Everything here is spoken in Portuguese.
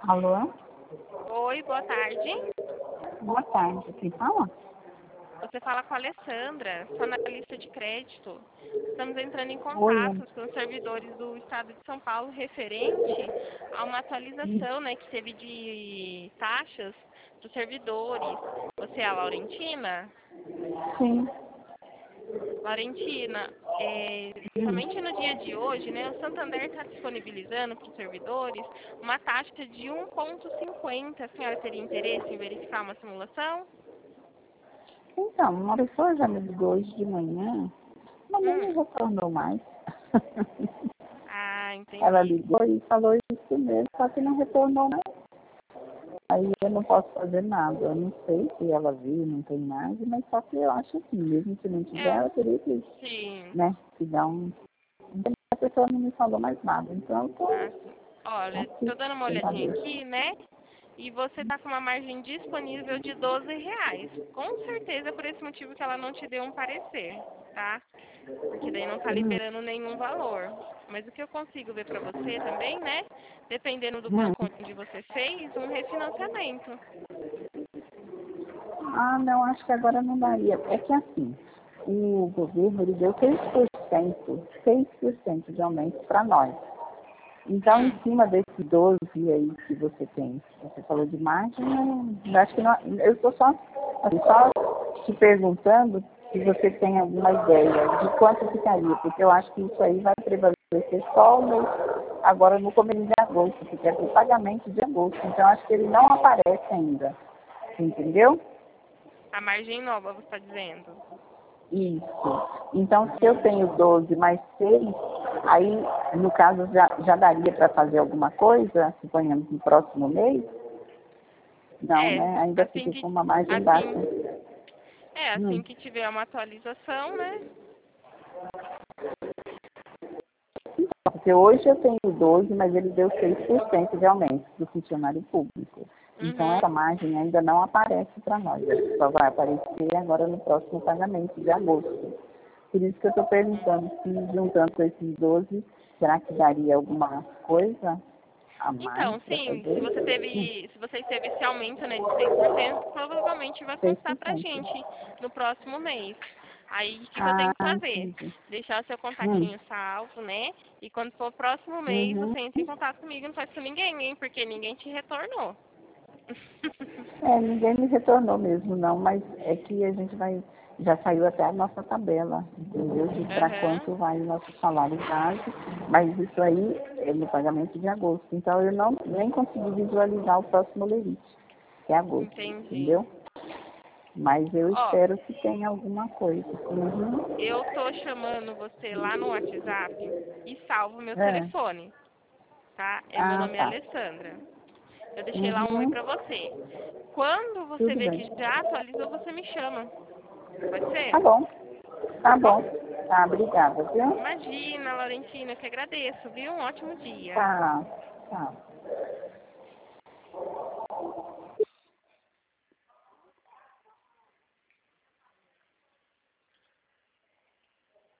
Alô? Oi, boa tarde. Boa tarde. Quem fala? Você fala com a Alessandra, sou analista de crédito. Estamos entrando em Oi, contato com os servidores do Estado de São Paulo referente a uma atualização, né, que teve de taxas dos servidores. Você é a Laurentina? sim. Laurentina, somente no dia de hoje, né, o Santander está disponibilizando para os servidores uma taxa de 1,50. A senhora teria interesse em verificar uma simulação? Então, uma pessoa já me ligou hoje de manhã, mas nem me retornou mais. Ah, Ela entendi. ligou e falou isso mesmo, só que não retornou mais. Aí eu não posso fazer nada. Eu não sei se ela viu, não tem nada, mas só que eu acho assim, mesmo se não tiver, É, eu teria que, sim. né, que dar um. A pessoa não me falou mais nada. Então eu tô Ah, sim. Olha, aqui, tô dando uma sem olhadinha saber. aqui, né? E você tá com uma margem disponível de R$ 12. Com certeza é por esse motivo que ela não te deu um parecer, tá? Porque daí não tá liberando nenhum valor. Mas o que eu consigo ver pra você também, né? Dependendo do Hum. banco onde você fez, um refinanciamento. Ah, não, acho que agora não daria. É que assim, o governo ele deu 6% de aumento para nós. Então, em Hum. cima desse 12 aí que você tem, você falou de margem, eu acho que não, eu estou só, assim, só te perguntando se você tem alguma ideia de quanto ficaria, porque eu acho que isso aí vai prevalecer só agora no começo de agosto, porque é o pagamento de agosto. Então, acho que ele não aparece ainda, entendeu? A margem nova, você está dizendo? Isso. Então, se eu Hum. tenho 12 mais 6, aí, no caso, já daria para fazer alguma coisa, suponhamos, no próximo mês? Não, É, né? Ainda assim fica que, com uma margem baixa. assim, Hum. assim que tiver uma atualização, né? Porque hoje eu tenho 12, mas ele deu 6% de aumento do funcionário público. Então, Uhum. essa margem ainda não aparece para nós. Ela só vai aparecer agora no próximo pagamento de agosto. Por isso que eu estou perguntando se, juntando com esses 12, será que daria alguma coisa a mais Então, para sim, fazer? se você teve esse aumento, né, de 6%, provavelmente vai constar pra 6%. gente no próximo mês. Aí, o que que eu Ah, tenho que fazer? entendi. Deixar o seu Hum. contatinho salvo, né? E quando for o próximo mês, Uhum. você entra em contato comigo, não faz com ninguém, hein? Porque ninguém te retornou. É, ninguém me retornou mesmo, não, mas é que a gente já saiu até a nossa tabela, entendeu? De para Aham, quanto vai o nosso salário base, mas isso aí é no pagamento de agosto. Então eu não nem consegui visualizar o próximo lerite, que é agosto, entendi. entendeu? Mas eu Ó, espero que tenha alguma coisa. Uhum. eu tô chamando você lá no WhatsApp e salvo meu É. telefone, tá? Meu Ah, nome é tá. Alessandra. Eu deixei lá um oi Uhum. pra você. Quando você Tudo vê bem. que já atualizou, você me chama. Pode ser? Tá bom, Tá tá bom? bom. Tá, obrigada, viu? Imagina, Laurentina, eu que agradeço, viu? Um ótimo dia. Tá, tá.